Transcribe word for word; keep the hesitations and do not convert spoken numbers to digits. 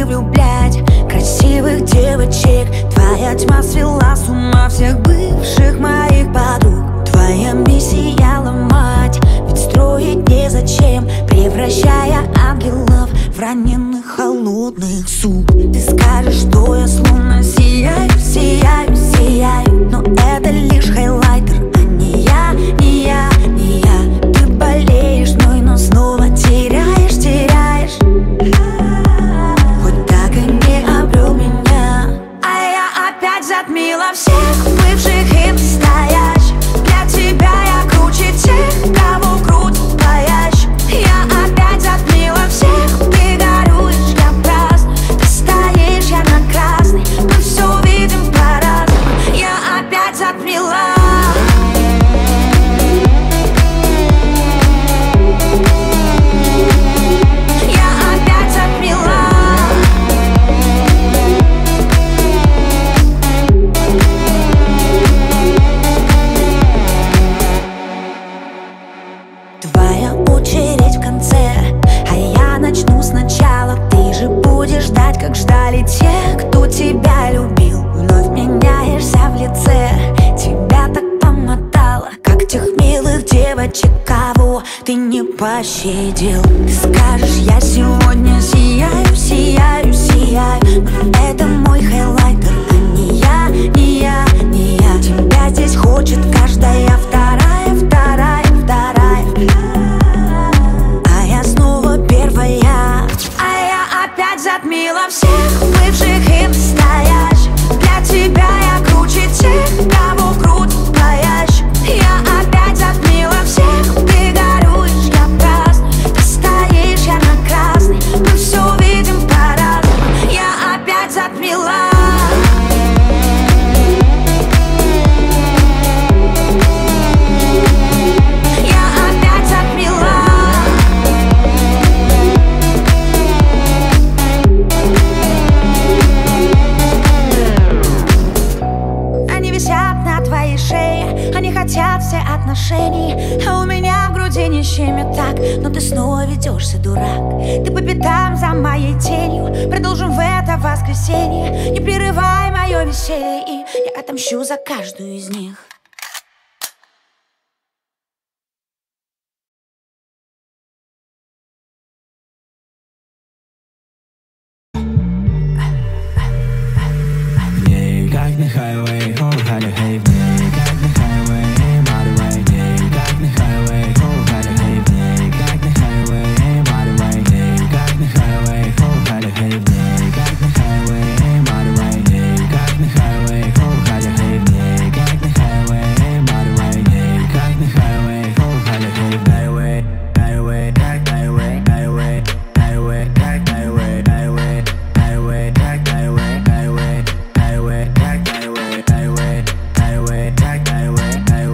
влюблять красивых девочек. Твоя тьма свела с ума всех бывших моих подруг. Твоя миссия ломать, ведь строить незачем, превращая ангелов в раненых холодных сук. Ты скажешь, что я словно сияю, сияю, сияю, но это лишь хайлайтер, а не я, не я, не я. Ты болеешь мной, но снова теряешь, теряешь. Хоть так и не обрел меня, а я опять затмила всех бывших и настоящих. Для тебя я круче тех, кого крутит твоящ. Я опять затмила всех, ты горюешь, я праздную. Ты стоишь, я на красный, мы все видим по-разному. Я опять затмила. Твоя очередь в конце, а я начну сначала. Ты же будешь ждать, как ждали те, кто тебя любил. Вновь меняешься в лице, тебя так помотало, как тех милых девочек, кого ты не пощадил. Ты скажешь, я сегодня сияю, сияю, сияю, но это мой хайлайтер, а не я, не я, не я. Тебя здесь хочет каждая вторая, вторая, вторая. А я снова первая, а я опять затмила всех бывших и настоящих. Для тебя я круче тех, кого крутит твоящ. Я опять затмила всех, ты горюешь, я праздную. Ты стоишь, я на красный, мы все видим по-разному. Я опять затмила. Они хотят все отношений, а у меня в груди не щемит так. Но ты снова ведешься, дурак. Ты по пятам за моей тенью. Продолжим в это воскресенье. Не прерывай мое веселье, и я отомщу за каждую из них.